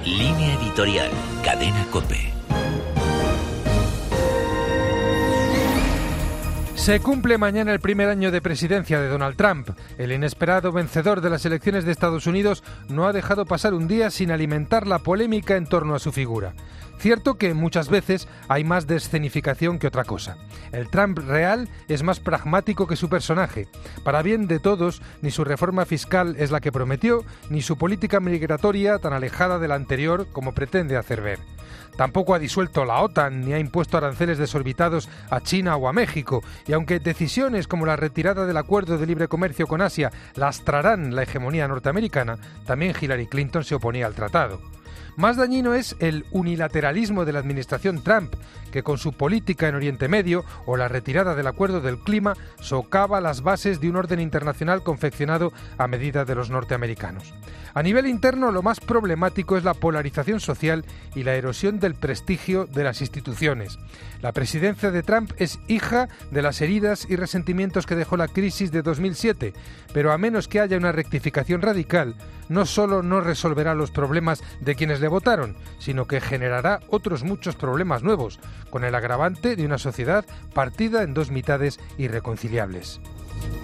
Línea editorial, Cadena COPE. Se cumple mañana el primer año de presidencia de Donald Trump. El inesperado vencedor de las elecciones de Estados Unidos no ha dejado pasar un día sin alimentar la polémica en torno a su figura. Cierto que muchas veces hay más de escenificación que otra cosa. El Trump real es más pragmático que su personaje. Para bien de todos, ni su reforma fiscal es la que prometió, ni su política migratoria tan alejada de la anterior como pretende hacer ver. Tampoco ha disuelto la OTAN ni ha impuesto aranceles desorbitados a China o a México, y aunque decisiones como la retirada del acuerdo de libre comercio con Asia lastrarán la hegemonía norteamericana, también Hillary Clinton se oponía al tratado. Más dañino es el unilateralismo de la administración Trump, que con su política en Oriente Medio o la retirada del acuerdo del clima socava las bases de un orden internacional confeccionado a medida de los norteamericanos. A nivel interno, lo más problemático es la polarización social y la erosión del prestigio de las instituciones. La presidencia de Trump es hija de las heridas y resentimientos que dejó la crisis de 2007, pero a menos que haya una rectificación radical, no solo no resolverá los problemas de quienes le votaron, sino que generará otros muchos problemas nuevos, con el agravante de una sociedad partida en dos mitades irreconciliables.